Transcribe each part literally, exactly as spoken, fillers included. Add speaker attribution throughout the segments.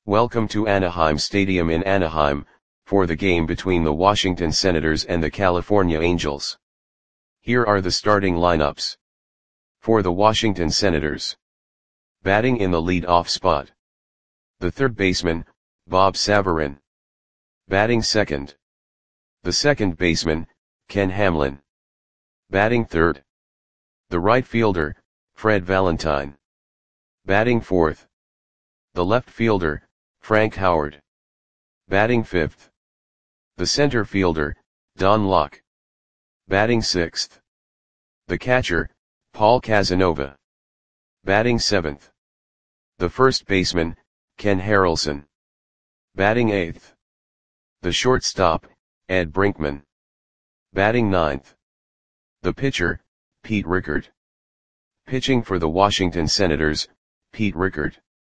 Speaker 1: Welcome to Anaheim Stadium in Anaheim, for the game between the Washington Senators and the California Angels. Here are the starting lineups. For the Washington Senators. Batting in the lead-off spot. The third baseman, Bob Savarin. Batting second. The second baseman, Ken Hamlin. Batting third. The right fielder, Fred Valentine. Batting fourth. The left fielder, Frank Howard. Batting fifth. The center fielder, Don Locke. Batting sixth. The catcher, Paul Casanova. Batting seventh. The first baseman, Ken Harrelson. Batting eighth. The shortstop, Ed Brinkman. Batting ninth. The pitcher, Pete Rickard. Pitching for the Washington Senators, Pete Rickard.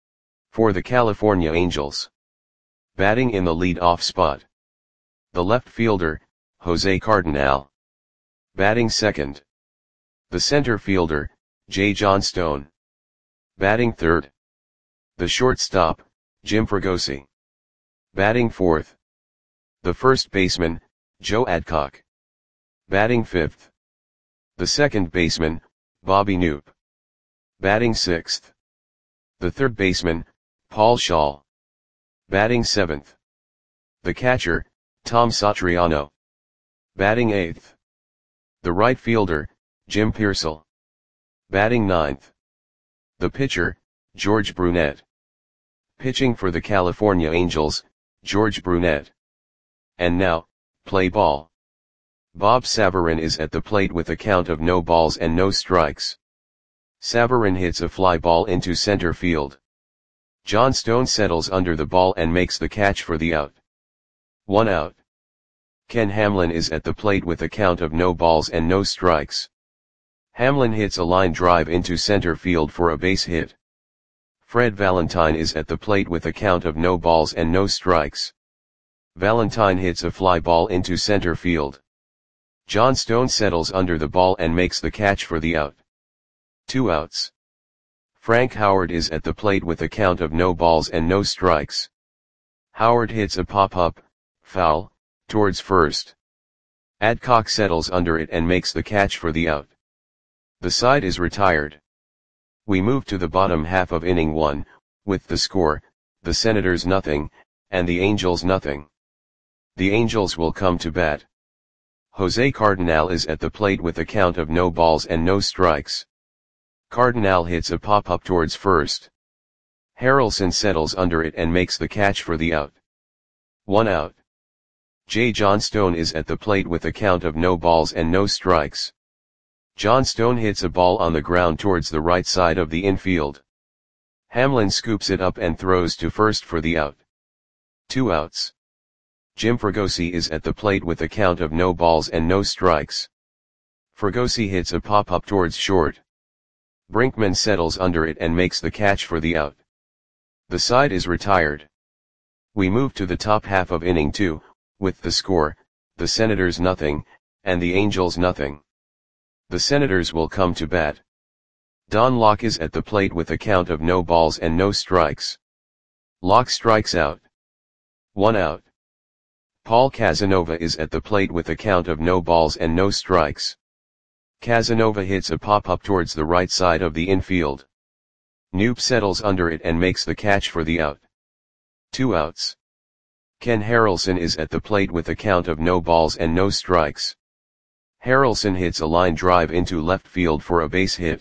Speaker 1: For the California Angels. Batting in the lead-off spot. The left fielder, Jose Cardinal. Batting second. The center fielder, Jay Johnstone. Batting third. The shortstop, Jim Fregosi. Batting fourth. The first baseman, Joe Adcock. Batting fifth. The second baseman, Bobby Knoop. Batting sixth. The third baseman, Paul Schall. Batting seventh. The catcher, Tom Satriano. Batting eighth. The right fielder, Jim Piersall. Batting ninth. The pitcher, George Brunette. Pitching for the California Angels, George Brunette. And now, play ball. Bob Savarin is at the plate with a count of no balls and no strikes. Savarin hits a fly ball into center field. Johnstone settles under the ball and makes the catch for the out. One out. Ken Hamlin is at the plate with a count of no balls and no strikes. Hamlin hits a line drive into center field for a base hit. Fred Valentine is at the plate with a count of no balls and no strikes. Valentine hits a fly ball into center field. Johnstone settles under the ball and makes the catch for the out. Two outs. Frank Howard is at the plate with a count of no balls and no strikes. Howard hits a pop-up, foul, towards first. Adcock settles under it and makes the catch for the out. The side is retired. We move to the bottom half of inning one, with the score, the Senators nothing, and the Angels nothing. The Angels will come to bat. Jose Cardinal is at the plate with a count of no balls and no strikes. Cardinal hits a pop-up towards first. Harrelson settles under it and makes the catch for the out. One out. Jay Johnstone is at the plate with a count of no balls and no strikes. Johnstone hits a ball on the ground towards the right side of the infield. Hamlin scoops it up and throws to first for the out. Two outs. Jim Fregosi is at the plate with a count of no balls and no strikes. Fregosi hits a pop-up towards short. Brinkman settles under it and makes the catch for the out. The side is retired. We move to the top half of inning two, with the score, the Senators nothing, and the Angels nothing. The Senators will come to bat. Don Locke is at the plate with a count of no balls and no strikes. Locke strikes out. One out. Paul Casanova is at the plate with a count of no balls and no strikes. Casanova hits a pop-up towards the right side of the infield. Knoop settles under it and makes the catch for the out. Two outs. Ken Harrelson is at the plate with a count of no balls and no strikes. Harrelson hits a line drive into left field for a base hit.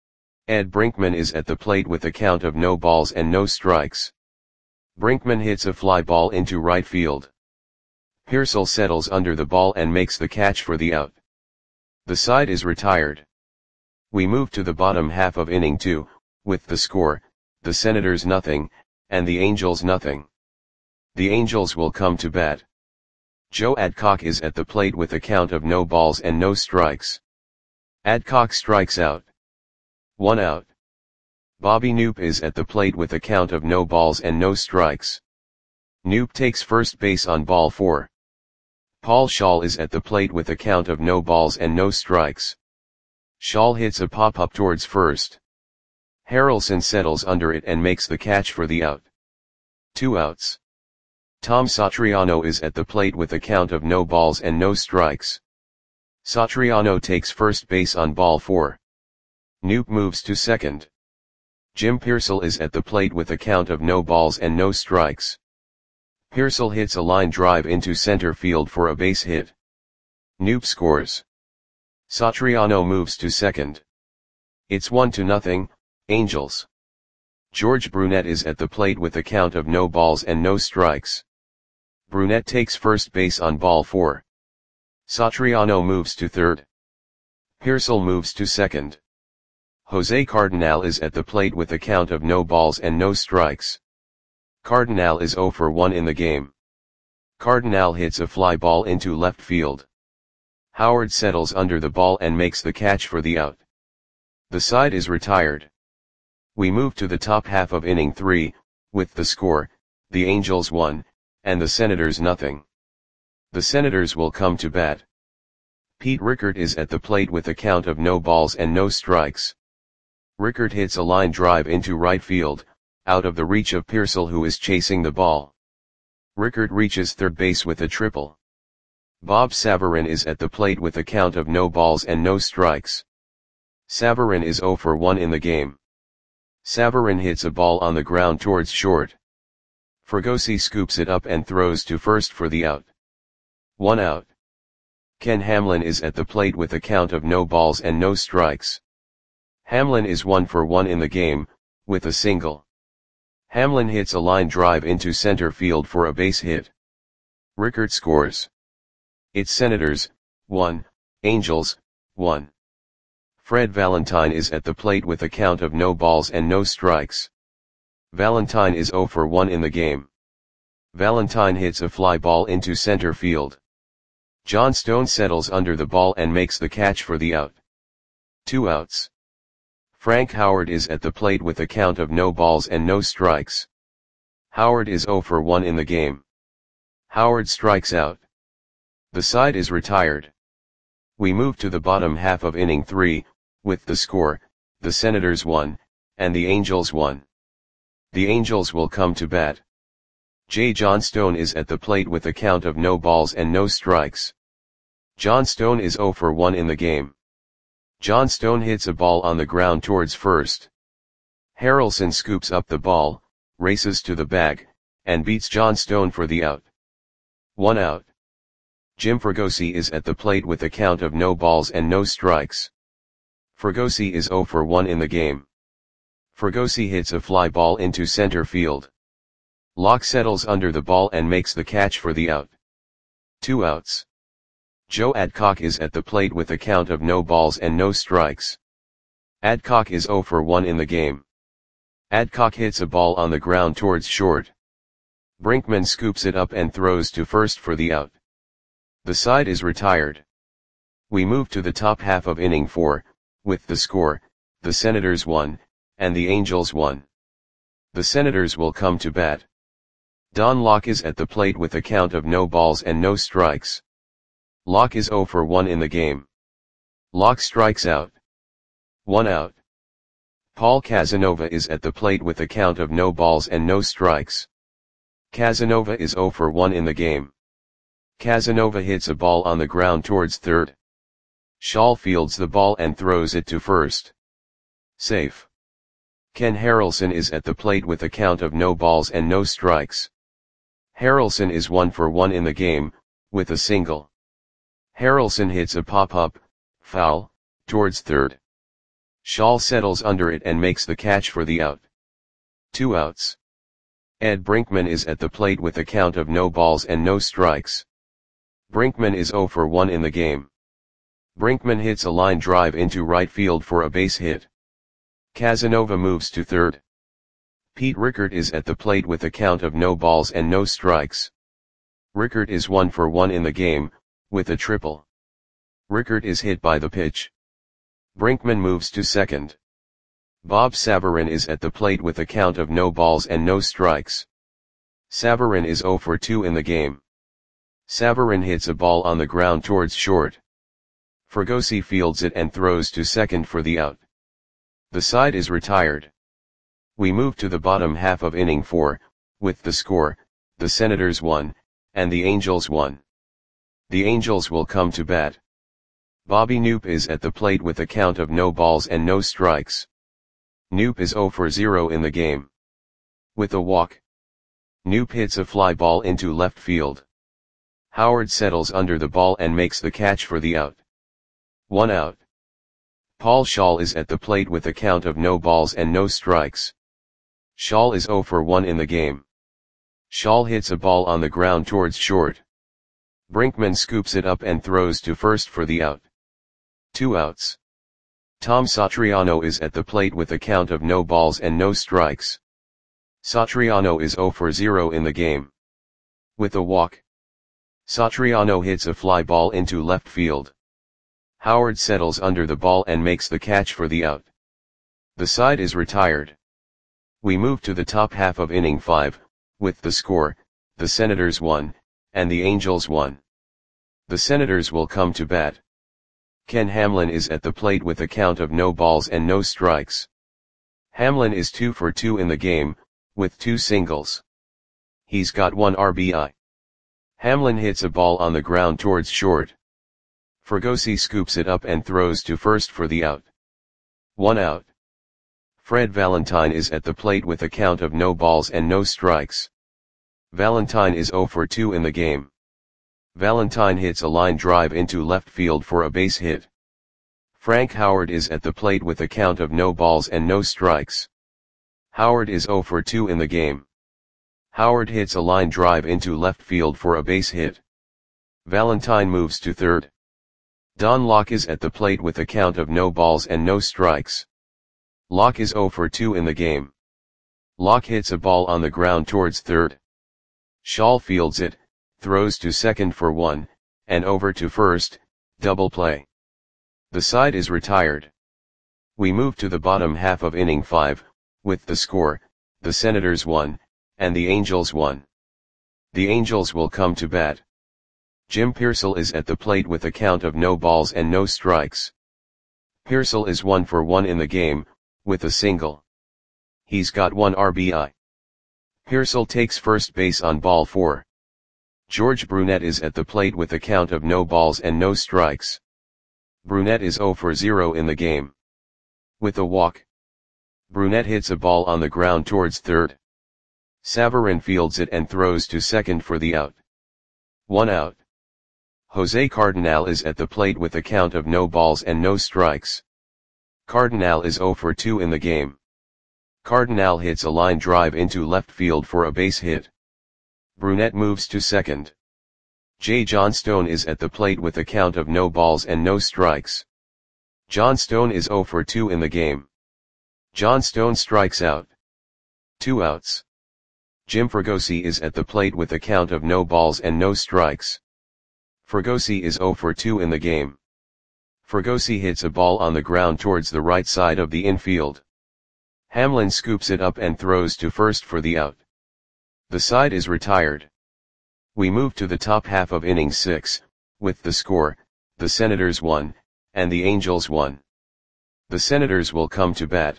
Speaker 1: Ed Brinkman is at the plate with a count of no balls and no strikes. Brinkman hits a fly ball into right field. Piersall settles under the ball and makes the catch for the out. The side is retired. We move to the bottom half of inning two, with the score, the Senators nothing, and the Angels nothing. The Angels will come to bat. Joe Adcock is at the plate with a count of no balls and no strikes. Adcock strikes out. One out. Bobby Knoop is at the plate with a count of no balls and no strikes. Knoop takes first base on ball four. Paul Schall is at the plate with a count of no balls and no strikes. Schall hits a pop-up towards first. Harrelson settles under it and makes the catch for the out. Two outs. Tom Satriano is at the plate with a count of no balls and no strikes. Satriano takes first base on ball four. Knoop moves to second. Jim Piersall is at the plate with a count of no balls and no strikes. Piersall hits a line drive into center field for a base hit. Knoop scores. Satriano moves to second. It's one to nothing, Angels. George Brunette is at the plate with a count of no balls and no strikes. Brunette takes first base on ball four. Satriano moves to third. Piersall moves to second. Jose Cardinal is at the plate with a count of no balls and no strikes. Cardinal is oh for one in the game. Cardinal hits a fly ball into left field. Howard settles under the ball and makes the catch for the out. The side is retired. We move to the top half of inning three, with the score, the Angels one, and the Senators nothing. The Senators will come to bat. Pete Rickert is at the plate with a count of no balls and no strikes. Rickert hits a line drive into right field, out of the reach of Piersall who is chasing the ball. Rickert reaches third base with a triple. Bob Savarin is at the plate with a count of no balls and no strikes. Savarin is oh for one in the game. Savarin hits a ball on the ground towards short. Fregosi scoops it up and throws to first for the out. One out. Ken Hamlin is at the plate with a count of no balls and no strikes. Hamlin is one for one in the game, with a single. Hamlin hits a line drive into center field for a base hit. Rickert scores. It's Senators, one, Angels, one. Fred Valentine is at the plate with a count of no balls and no strikes. Valentine is oh for one in the game. Valentine hits a fly ball into center field. John Stone settles under the ball and makes the catch for the out. Two outs. Frank Howard is at the plate with a count of no balls and no strikes. Howard is oh for one in the game. Howard strikes out. The side is retired. We move to the bottom half of inning three, with the score, the Senators one, and the Angels one. The Angels will come to bat. J. John Stone is at the plate with a count of no balls and no strikes. John Stone is oh for one in the game. John Stone hits a ball on the ground towards first. Harrelson scoops up the ball, races to the bag, and beats John Stone for the out. One out. Jim Fregosi is at the plate with a count of no balls and no strikes. Fregosi is oh for one in the game. Fregosi hits a fly ball into center field. Locke settles under the ball and makes the catch for the out. Two outs. Joe Adcock is at the plate with a count of no balls and no strikes. Adcock is oh for one in the game. Adcock hits a ball on the ground towards short. Brinkman scoops it up and throws to first for the out. The side is retired. We move to the top half of inning four, with the score, the Senators one, and the Angels one. The Senators will come to bat. Don Locke is at the plate with a count of no balls and no strikes. Locke is oh for one in the game. Locke strikes out. One out. Paul Casanova is at the plate with a count of no balls and no strikes. Casanova is oh for one in the game. Casanova hits a ball on the ground towards third. Shaw fields the ball and throws it to first. Safe. Ken Harrelson is at the plate with a count of no balls and no strikes. Harrelson is one for one in the game, with a single. Harrelson hits a pop-up, foul, towards third. Shaw settles under it and makes the catch for the out. Two outs. Ed Brinkman is at the plate with a count of no balls and no strikes. Brinkman is oh for one in the game. Brinkman hits a line drive into right field for a base hit. Casanova moves to third. Pete Rickert is at the plate with a count of no balls and no strikes. Rickert is one for one in the game, with a triple. Rickert is hit by the pitch. Brinkman moves to second. Bob Savarin is at the plate with a count of no balls and no strikes. Savarin is oh for two in the game. Savarin hits a ball on the ground towards short. Fregosi fields it and throws to second for the out. The side is retired. We move to the bottom half of inning four, With the score, the Senators won, and the Angels won. The Angels will come to bat. Bobby Knoop is at the plate with a count of no balls and no strikes. Knoop is zero for zero in the game. With a walk, Knoop hits a fly ball into left field. Howard settles under the ball and makes the catch for the out. One out. Paul Schaal is at the plate with a count of no balls and no strikes. Schaal is zero for one in the game. Schaal hits a ball on the ground towards short. Brinkman scoops it up and throws to first for the out. Two outs. Tom Satriano is at the plate with a count of no balls and no strikes. Satriano is zero for zero in the game. With a walk, Satriano hits a fly ball into left field. Howard settles under the ball and makes the catch for the out. The side is retired. We move to the top half of inning five, with the score, the Senators won, and the Angels won. The Senators will come to bat. Ken Hamlin is at the plate with a count of no balls and no strikes. Hamlin is two for two in the game, with two singles. He's got one R B I. Hamlin hits a ball on the ground towards short. Fregosi scoops it up and throws to first for the out. One out. Fred Valentine is at the plate with a count of no balls and no strikes. Valentine is zero for two in the game. Valentine hits a line drive into left field for a base hit. Frank Howard is at the plate with a count of no balls and no strikes. Howard is zero for two in the game. Howard hits a line drive into left field for a base hit. Valentine moves to third. Don Locke is at the plate with a count of no balls and no strikes. Locke is zero for two in the game. Locke hits a ball on the ground towards third. Schaal fields it, throws to second for one, and over to first, double play. The side is retired. We move to the bottom half of inning five, with the score, the Senators won, and the Angels won. The Angels will come to bat. Jim Piersall is at the plate with a count of no balls and no strikes. Piersall is one for one in the game, with a single. He's got one R B I. Piersall takes first base on ball four. George Brunette is at the plate with a count of no balls and no strikes. Brunette is zero for zero in the game. With a walk, Brunette hits a ball on the ground towards third. Savarin fields it and throws to second for the out. One out. Jose Cardinal is at the plate with a count of no balls and no strikes. Cardinal is zero for two in the game. Cardinal hits a line drive into left field for a base hit. Brunette moves to second. Jay Johnstone is at the plate with a count of no balls and no strikes. Johnstone is zero for two in the game. Johnstone strikes out. Two outs. Jim Fregosi is at the plate with a count of no balls and no strikes. Fregosi is zero for two in the game. Fregosi hits a ball on the ground towards the right side of the infield. Hamlin scoops it up and throws to first for the out. The side is retired. We move to the top half of inning six, with the score, the Senators won, and the Angels won. The Senators will come to bat.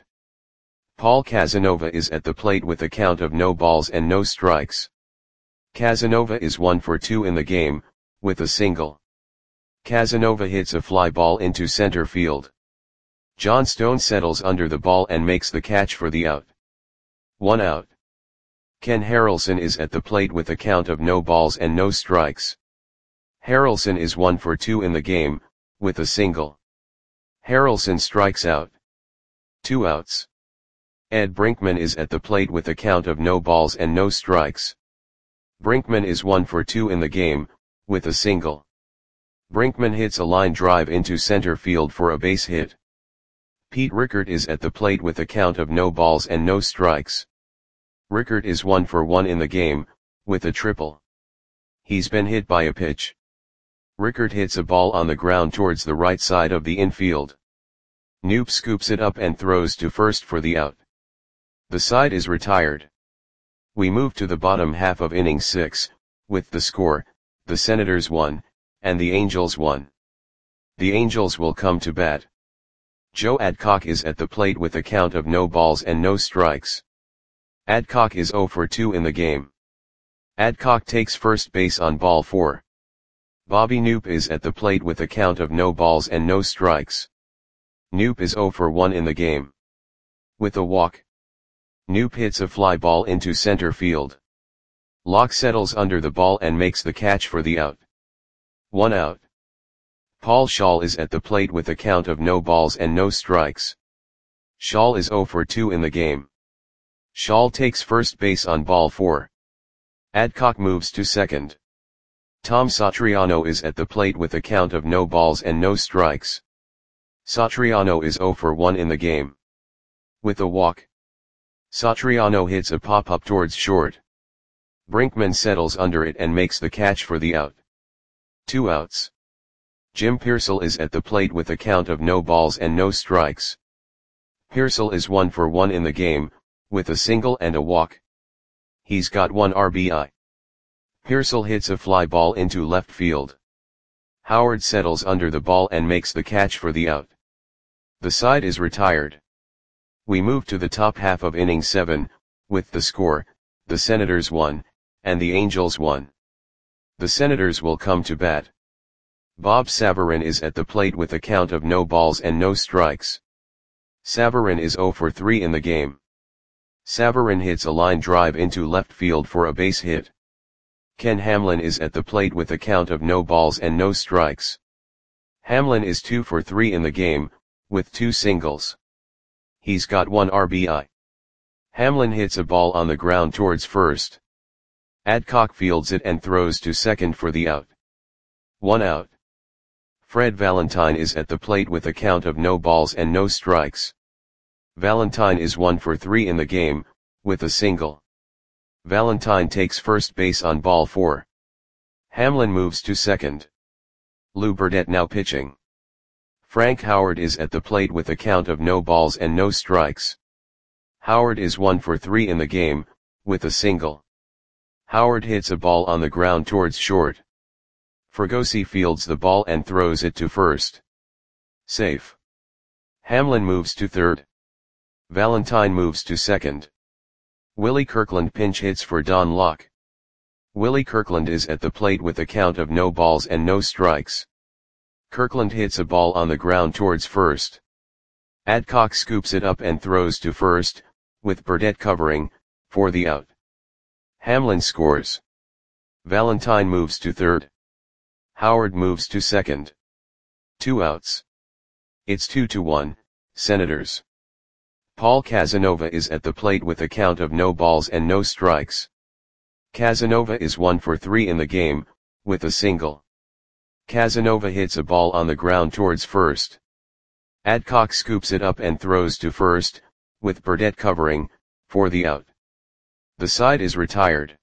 Speaker 1: Paul Casanova is at the plate with a count of no balls and no strikes. Casanova is one for two in the game, with a single. Casanova hits a fly ball into center field. Johnstone settles under the ball and makes the catch for the out. One out. Ken Harrelson is at the plate with a count of no balls and no strikes. Harrelson is one for two in the game, with a single. Harrelson strikes out. Two outs. Ed Brinkman is at the plate with a count of no balls and no strikes. Brinkman is one for two in the game, with a single. Brinkman hits a line drive into center field for a base hit. Pete Rickert is at the plate with a count of no balls and no strikes. Rickert is one for one in the game, with a triple. He's been hit by a pitch. Rickert hits a ball on the ground towards the right side of the infield. Knoop scoops it up and throws to first for the out. The side is retired. We move to the bottom half of inning six, with the score, the Senators won, and the Angels won. The Angels will come to bat. Joe Adcock is at the plate with a count of no balls and no strikes. Adcock is zero for two in the game. Adcock takes first base on ball four. Bobby Knoop is at the plate with a count of no balls and no strikes. Knoop is zero for one in the game. With a walk, Knoop hits a fly ball into center field. Locke settles under the ball and makes the catch for the out. One out. Paul Schaal is at the plate with a count of no balls and no strikes. Schaal is zero for two in the game. Schaal takes first base on ball four. Adcock moves to second. Tom Satriano is at the plate with a count of no balls and no strikes. Satriano is zero for one in the game. With a walk, Satriano hits a pop-up towards short. Brinkman settles under it and makes the catch for the out. Two outs. Jim Pearsall is at the plate with a count of no balls and no strikes. Pearsall is one for one in the game, with a single and a walk. He's got one R B I. Pearsall hits a fly ball into left field. Howard settles under the ball and makes the catch for the out. The side is retired. We move to the top half of inning seven, with the score, the Senators won, and the Angels won. The Senators will come to bat. Bob Savarin is at the plate with a count of no balls and no strikes. Savarin is zero for three in the game. Savarin hits a line drive into left field for a base hit. Ken Hamlin is at the plate with a count of no balls and no strikes. Hamlin is two for three in the game, with two singles. He's got one R B I. Hamlin hits a ball on the ground towards first. Adcock fields it and throws to second for the out. One out. Fred Valentine is at the plate with a count of no balls and no strikes. Valentine is one for three in the game, with a single. Valentine takes first base on ball four. Hamlin moves to second. Lou Burdett now pitching. Frank Howard is at the plate with a count of no balls and no strikes. Howard is one for three in the game, with a single. Howard hits a ball on the ground towards short. Fregosi fields the ball and throws it to first. Safe. Hamlin moves to third. Valentine moves to second. Willie Kirkland pinch hits for Don Locke. Willie Kirkland is at the plate with a count of no balls and no strikes. Kirkland hits a ball on the ground towards first. Adcock scoops it up and throws to first, with Burdett covering, for the out. Hamlin scores. Valentine moves to third. Howard moves to second. Two outs. It's two to one, Senators. Paul Casanova is at the plate with a count of no balls and no strikes. Casanova is one for three in the game, with a single. Casanova hits a ball on the ground towards first. Adcock scoops it up and throws to first, with Burdett covering, for the out. The side is retired.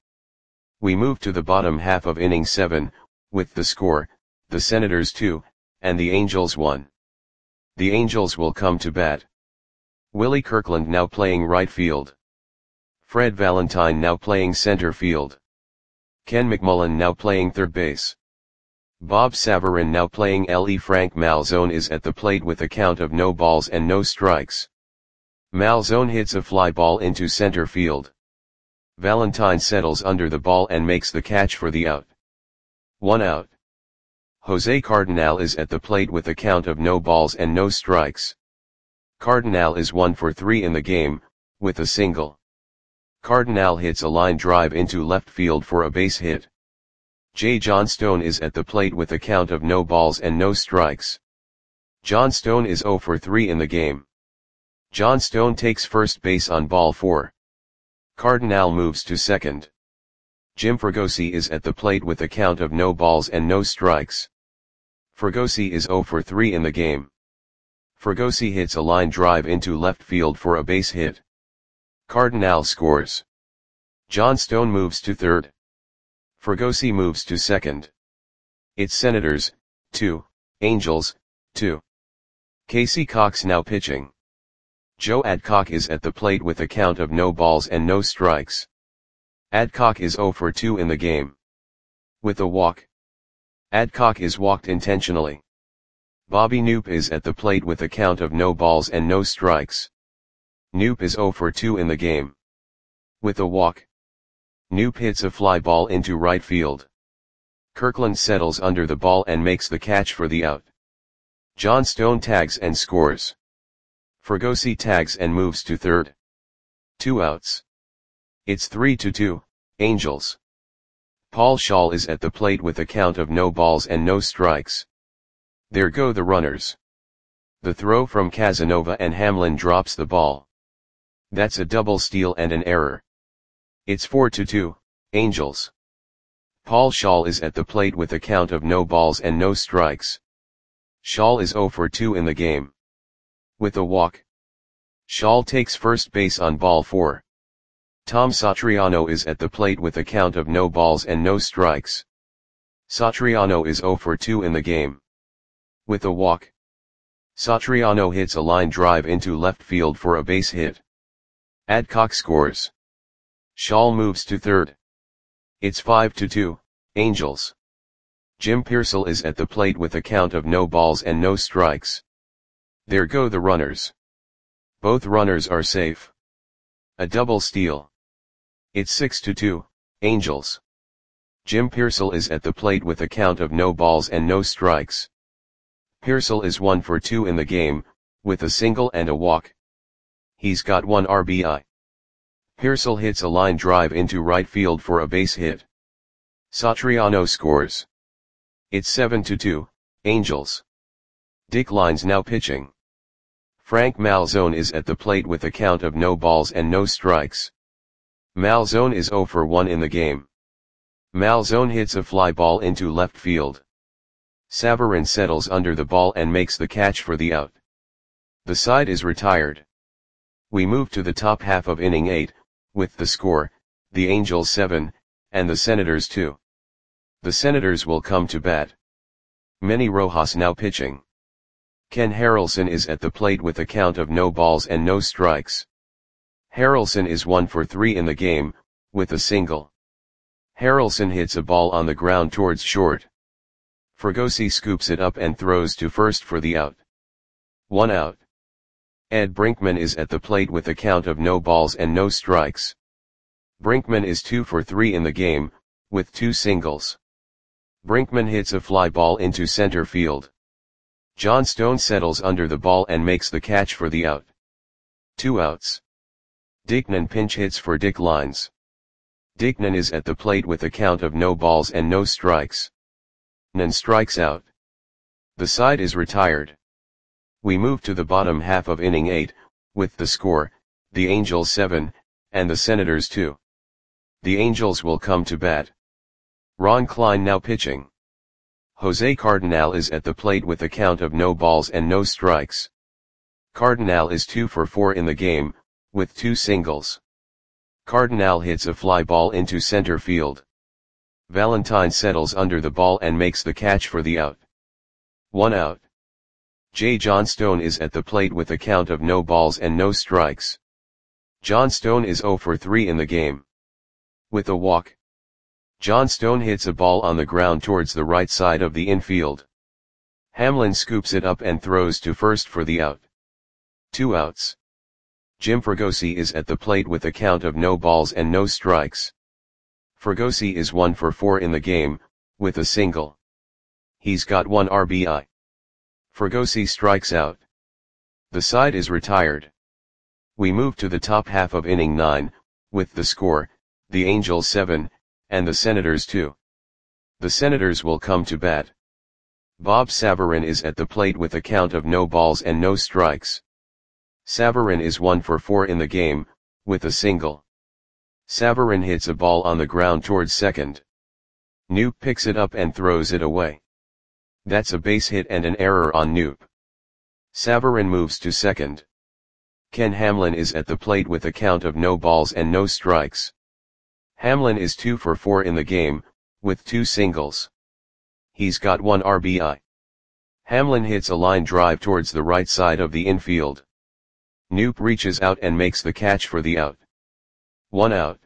Speaker 1: We move to the bottom half of inning seven, with the score, the Senators two, and the Angels one. The Angels will come to bat. Willie Kirkland now playing right field. Fred Valentine now playing center field. Ken McMullen now playing third base. Bob Savarin now playing L E Frank Malzone is at the plate with a count of no balls and no strikes. Malzone hits a fly ball into center field. Valentine settles under the ball and makes the catch for the out. One out. Jose Cardinal is at the plate with a count of no balls and no strikes. Cardinal is one for three in the game, with a single. Cardinal hits a line drive into left field for a base hit. Jay Johnstone is at the plate with a count of no balls and no strikes. Johnstone is zero for three in the game. Johnstone takes first base on ball four. Cardinal moves to second. Jim Fregosi is at the plate with a count of no balls and no strikes. Fregosi is zero for three in the game. Fregosi hits a line drive into left field for a base hit. Cardinal scores. Johnstone moves to third. Fregosi moves to second. It's Senators, two, Angels, two. Casey Cox now pitching. Joe Adcock is at the plate with a count of no balls and no strikes. Adcock is zero for two in the game. With a walk. Adcock is walked intentionally. Bobby Knoop is at the plate with a count of no balls and no strikes. Knoop is zero for two in the game. With a walk, Knoop hits a fly ball into right field. Kirkland settles under the ball and makes the catch for the out. John Stone tags and scores. Fregosi tags and moves to third. Two outs. It's three to two, Angels. Paul Schaal is at the plate with a count of no balls and no strikes. There go the runners. The throw from Casanova and Hamlin drops the ball. That's a double steal and an error. It's four to two, Angels. Paul Schaal is at the plate with a count of no balls and no strikes. Schaal is zero for two in the game. With a walk, Schaal takes first base on ball four. Tom Satriano is at the plate with a count of no balls and no strikes. Satriano is zero for two in the game. With a walk, Satriano hits a line drive into left field for a base hit. Adcock scores. Schaal moves to third. It's five to two, Angels. Jim Piersall is at the plate with a count of no balls and no strikes. There go the runners. Both runners are safe. A double steal. It's six to two, Angels. Jim Piersall is at the plate with a count of no balls and no strikes. Piersall is one for two in the game, with a single and a walk. He's got one R B I. Piersall hits a line drive into right field for a base hit. Satriano scores. It's seven to two, Angels. Dick Lines now pitching. Frank Malzone is at the plate with a count of no balls and no strikes. Malzone is zero for one in the game. Malzone hits a fly ball into left field. Savarin settles under the ball and makes the catch for the out. The side is retired. We move to the top half of inning eight, with the score, the Angels seven, and the Senators two. The Senators will come to bat. Manny Rojas now pitching. Ken Harrelson is at the plate with a count of no balls and no strikes. Harrelson is one for three in the game, with a single. Harrelson hits a ball on the ground towards short. Fregosi scoops it up and throws to first for the out. One out. Ed Brinkman is at the plate with a count of no balls and no strikes. Brinkman is two for three in the game, with two singles. Brinkman hits a fly ball into center field. John Stone settles under the ball and makes the catch for the out. Two outs. Dickman pinch hits for Dick Lines. Dickman is at the plate with a count of no balls and no strikes. Nan strikes out. The side is retired. We move to the bottom half of inning eight, with the score, the Angels seven, and the Senators two. The Angels will come to bat. Ron Klein now pitching. Jose Cardinal is at the plate with a count of no balls and no strikes. Cardinal is two for four in the game, with two singles. Cardinal hits a fly ball into center field. Valentine settles under the ball and makes the catch for the out. One out. J. John Stone is at the plate with a count of no balls and no strikes. John Stone is zero for three in the game. With a walk, John Stone hits a ball on the ground towards the right side of the infield. Hamlin scoops it up and throws to first for the out. Two outs. Jim Fregosi is at the plate with a count of no balls and no strikes. Fregosi is one for four in the game, with a single. He's got one R B I. Fregosi strikes out. The side is retired. We move to the top half of inning nine, with the score, the Angels seven, and the Senators two. The Senators will come to bat. Bob Savarin is at the plate with a count of no balls and no strikes. Savarin is one for four in the game, with a single. Savarin hits a ball on the ground towards second. Knoop picks it up and throws it away. That's a base hit and an error on Knoop. Savarin moves to second. Ken Hamlin is at the plate with a count of no balls and no strikes. Hamlin is two for four in the game, with two singles. He's got one R B I. Hamlin hits a line drive towards the right side of the infield. Knoop reaches out and makes the catch for the out. One out.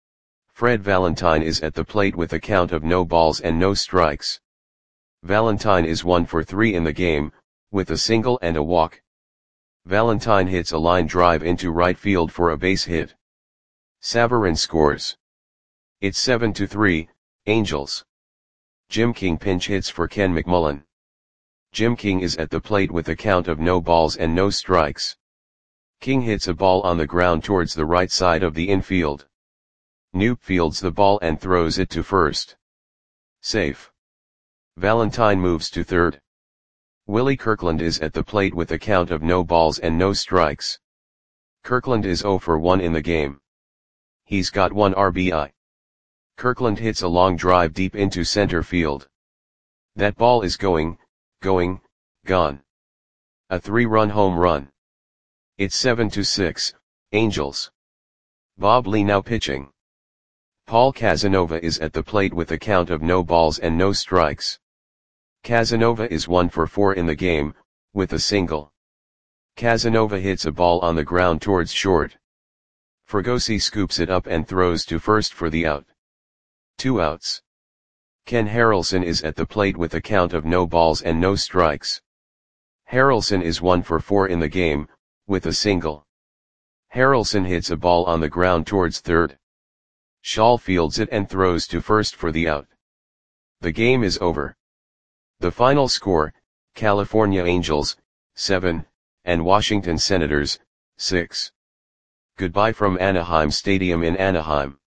Speaker 1: Fred Valentine is at the plate with a count of no balls and no strikes. Valentine is one for three in the game, with a single and a walk. Valentine hits a line drive into right field for a base hit. Savarin scores. It's seven to three, Angels. Jim King pinch hits for Ken McMullen. Jim King is at the plate with a count of no balls and no strikes. King hits a ball on the ground towards the right side of the infield. Knoop fields the ball and throws it to first. Safe. Valentine moves to third. Willie Kirkland is at the plate with a count of no balls and no strikes. Kirkland is zero for one in the game. He's got one R B I. Kirkland hits a long drive deep into center field. That ball is going, going, gone. A three-run home run. It's seven to six, Angels. Bob Lee now pitching. Paul Casanova is at the plate with a count of no balls and no strikes. Casanova is one for four in the game, with a single. Casanova hits a ball on the ground towards short. Fregosi scoops it up and throws to first for the out. Two outs. Ken Harrelson is at the plate with a count of no balls and no strikes. Harrelson is one for four in the game, with a single. Harrelson hits a ball on the ground towards third. Shaw fields it and throws to first for the out. The game is over. The final score, California Angels, seven, and Washington Senators, six. Goodbye from Anaheim Stadium in Anaheim.